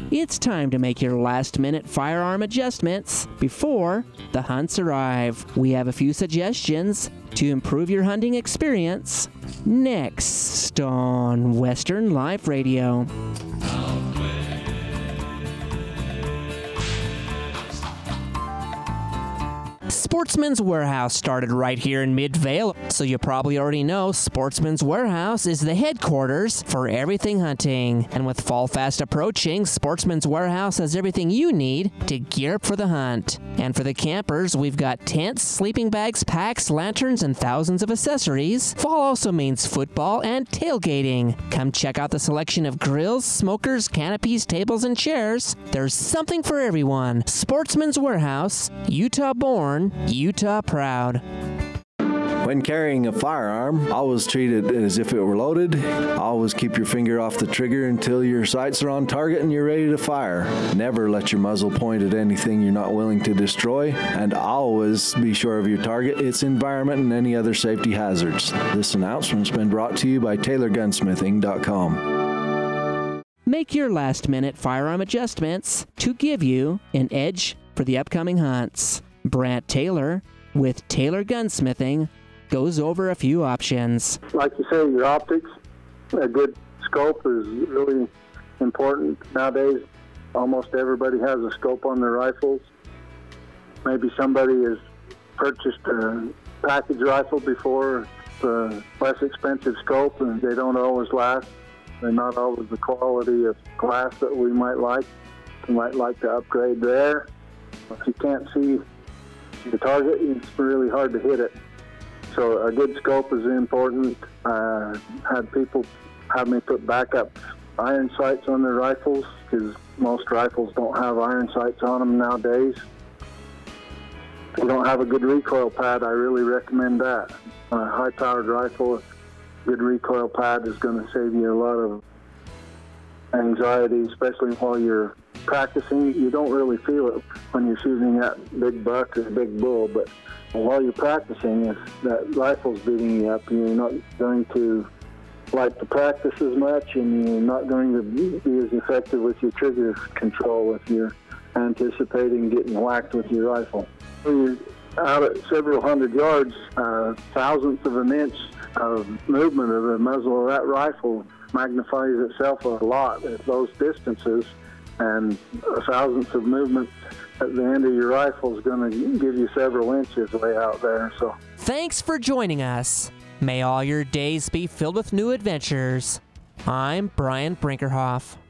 It's time to make your last-minute firearm adjustments before the hunts arrive. We have a few suggestions to improve your hunting experience next on Western Life Radio. Sportsman's Warehouse started right here in Midvale, so you probably already know Sportsman's Warehouse is the headquarters for everything hunting. And with fall fast approaching, Sportsman's Warehouse has everything you need to gear up for the hunt. And for the campers, we've got tents, sleeping bags, packs, lanterns, and thousands of accessories. Fall also means football and tailgating. Come check out the selection of grills, smokers, canopies, tables, and chairs. There's something for everyone. Sportsman's Warehouse, Utah born, Utah proud. When carrying a firearm, always treat it as if it were loaded. Always keep your finger off the trigger until your sights are on target and you're ready to fire. Never let your muzzle point at anything you're not willing to destroy. And always be sure of your target, its environment, and any other safety hazards. This announcement's been brought to you by TaylorGunsmithing.com. Make your last-minute firearm adjustments to give you an edge for the upcoming hunts. Brant Taylor with Taylor Gunsmithing goes over a few options. Like you say, your optics, a good scope is really important. Nowadays, almost everybody has a scope on their rifles. Maybe somebody has purchased a package rifle before, the less expensive scope, and they don't always last. They're not always the quality of glass that we might like. We might like to upgrade there. If you can't see the target, it's really hard to hit it. So a good scope is important. Had people have me put backup iron sights on their rifles because most rifles don't have iron sights on them nowadays. If you don't have a good recoil pad, I really recommend that. A high-powered rifle, a good recoil pad is going to save you a lot of anxiety, especially while you're practicing. You don't really feel it when you're shooting that big buck or big bull, but while you're practicing, if that rifle's beating you up, you're not going to like to practice as much, and you're not going to be as effective with your trigger control if you're anticipating getting whacked with your rifle. You're out at several hundred yards, thousandths of an inch of movement of the muzzle of that rifle magnifies itself a lot at those distances, and a thousandth of movement at the end of your rifle is going to give you several inches way out there. So, thanks for joining us. May all your days be filled with new adventures. I'm Brian Brinkerhoff.